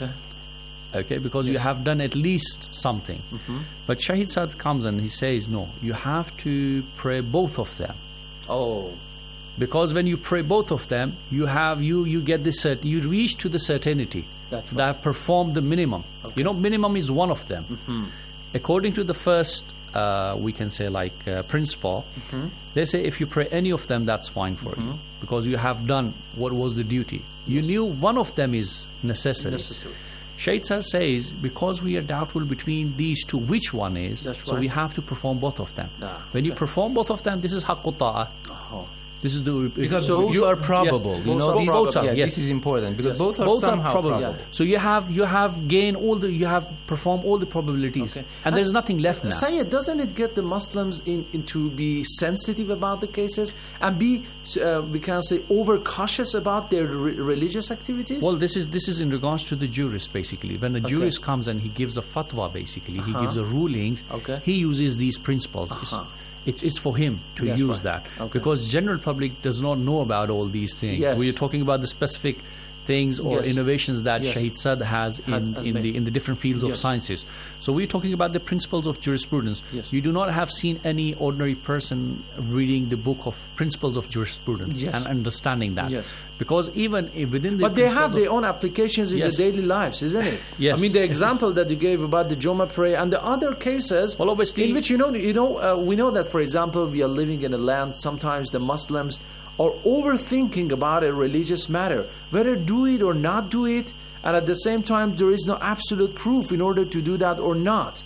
Okay, because you have done at least something. But Shahid Saad comes and he says, no, you have to pray both of them. Oh. Because when you pray both of them, you get this you reach to the certainty That's that have performed the minimum. Minimum is one of them. According to the first, we can say principle, they say if you pray any of them, that's fine for you because you have done what was the duty. You knew one of them is necessary. Shaitza says because we are doubtful between these two, which one is, so we have to perform both of them. When you perform both of them, this is haqqu ta'ah. This is because both are probable. Yes, both are. This is important because both are somehow probable. So you have gained you have performed all the probabilities, and there's nothing left now. Sayyid, doesn't it get the Muslims into be sensitive about the cases and be we can say overcautious about their religious activities? Well, this is in regards to the jurist basically. When the jurist comes and he gives a fatwa, basically he gives a rulings. He uses these principles. It's for him to use that because general public does not know about all these things. We are talking about the specific things or innovations that Shahid Saad has in the different fields of sciences. So we're talking about the principles of jurisprudence. You do not have seen any ordinary person reading the book of principles of jurisprudence and understanding that. Because even within the... But they have their own applications in their daily lives, isn't it? I mean, the example that you gave about the Jum'ah prayer and the other cases, well, obviously, in which, we know that, for example, we are living in a land, sometimes the Muslims are overthinking about a religious matter, whether do it or not do it, and at the same time, there is no absolute proof in order to do that or not.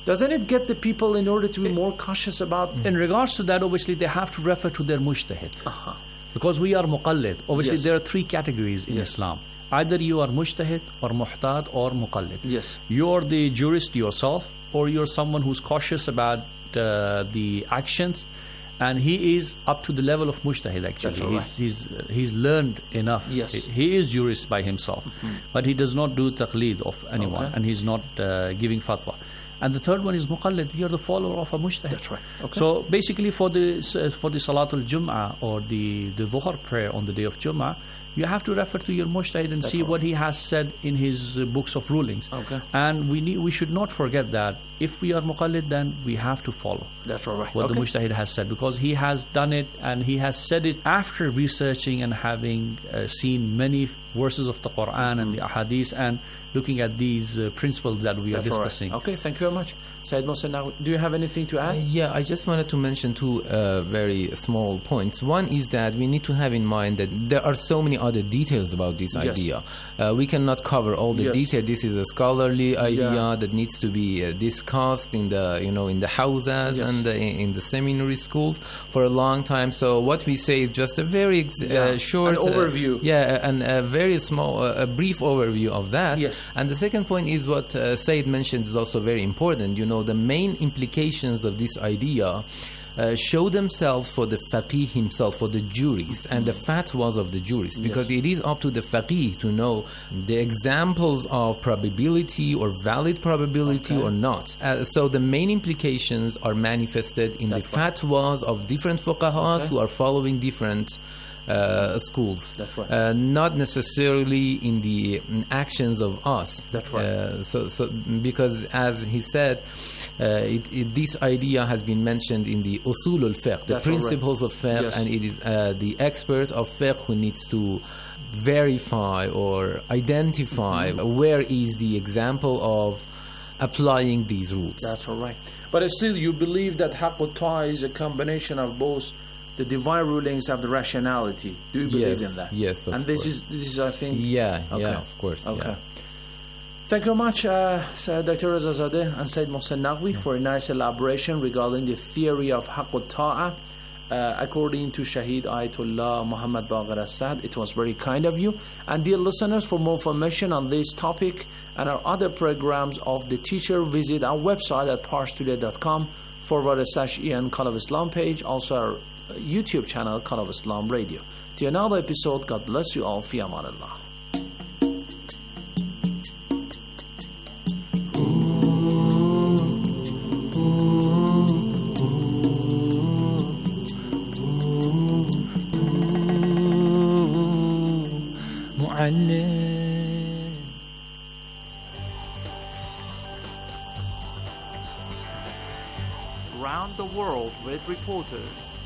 Doesn't it get the people in order to be more cautious about? In regards to that, obviously they have to refer to their mujtahid. Because we are muqallid. Obviously there are three categories in Islam. Either you are mujtahid or muhtad or muqallid. Yes. You're the jurist yourself, or you're someone who's cautious about the actions, and he is up to the level of mujtahid actually. He's learned enough. Yes. He is jurist by himself, but he does not do taqleed of anyone, and he's not giving fatwa. And the third one is muqallid. You're the follower of a mujtahid. That's right. Okay. So basically for the Salatul Jum'ah or the Dhuhr prayer on the day of Jum'ah, you have to refer to your mujtahid and see what he has said in his books of rulings. Okay. And we should not forget that if we are muqallid, then we have to follow. That's all right. What the mujtahid has said, because he has done it and he has said it after researching and having seen many verses of the Quran and the ahadith and looking at these principles that we are discussing. Right. Okay, thank you very much. Said Mohsen, now, do you have anything to add? Yeah, I just wanted to mention two very small points. One is that we need to have in mind that there are so many other details about this idea. We cannot cover all the details. This is a scholarly idea that needs to be discussed in the in the houses and in the seminary schools for a long time. So what we say is just a very short overview. And a very small, a brief overview of that. Yes. And the second point is what Said mentioned is also very important. The main implications of this idea show themselves for the faqih himself, for the juries, and the fatwas of the juries, because it is up to the faqih to know the examples of probability or valid probability or not. So the main implications are manifested in the fatwas of different fuqahas who are following different schools. That's right. Not necessarily in the actions of us. That's right. So because as he said, this idea has been mentioned in the usul al-fiqh, the principles of fiqh, and it is the expert of fiqh who needs to verify or identify where is the example of applying these rules. That's all right. But still, you believe that haqq ta'ah is a combination of both the divine rulings of the rationality. Do you believe in that? Yes, of course. This is I think... Yeah, of course. Okay. Yeah. Thank you very much, Dr. Reza Zadeh and Said Mohsen Naqvi for a nice elaboration regarding the theory of haqq ta'ah. According to Shaheed Ayatollah Muhammad Baqir Assad, it was very kind of you. And dear listeners, for more information on this topic and our other programs of The Teacher, visit our website at parstoday.com/EN Call of Islam page, also our YouTube channel, Call of Islam Radio. To another episode, God bless you all. Fi amanillah. Around the world with reporters.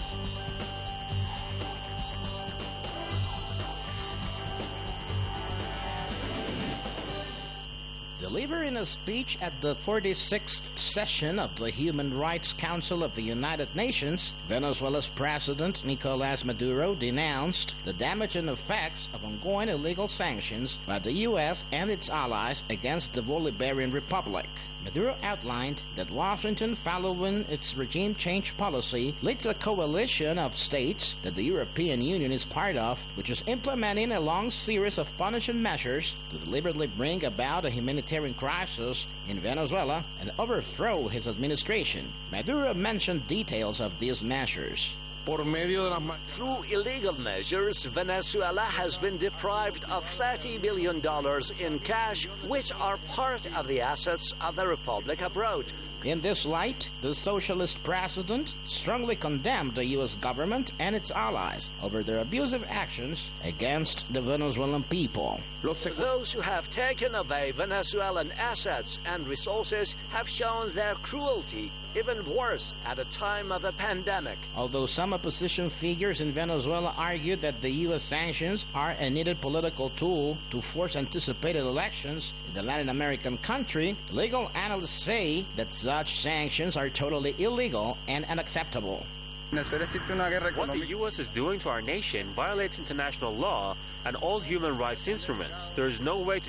Delivering a speech at the 46th session of the Human Rights Council of the United Nations, Venezuela's President Nicolás Maduro denounced the damaging effects of ongoing illegal sanctions by the U.S. and its allies against the Bolivarian Republic. Maduro outlined that Washington, following its regime change policy, leads a coalition of states that the European Union is part of, which is implementing a long series of punishing measures to deliberately bring about a humanitarian crisis in Venezuela and overthrow his administration. Maduro mentioned details of these measures. Through illegal measures, Venezuela has been deprived of $30 billion in cash, which are part of the assets of the Republic abroad. In this light, the socialist president strongly condemned the U.S. government and its allies over their abusive actions against the Venezuelan people. Those who have taken away Venezuelan assets and resources have shown their cruelty, even worse at a time of a pandemic. Although some opposition figures in Venezuela argued that the U.S. sanctions are a needed political tool to force anticipated elections in the Latin American country, legal analysts say that such sanctions are totally illegal and unacceptable. What the U.S. is doing to our nation violates international law and all human rights instruments. There is no way to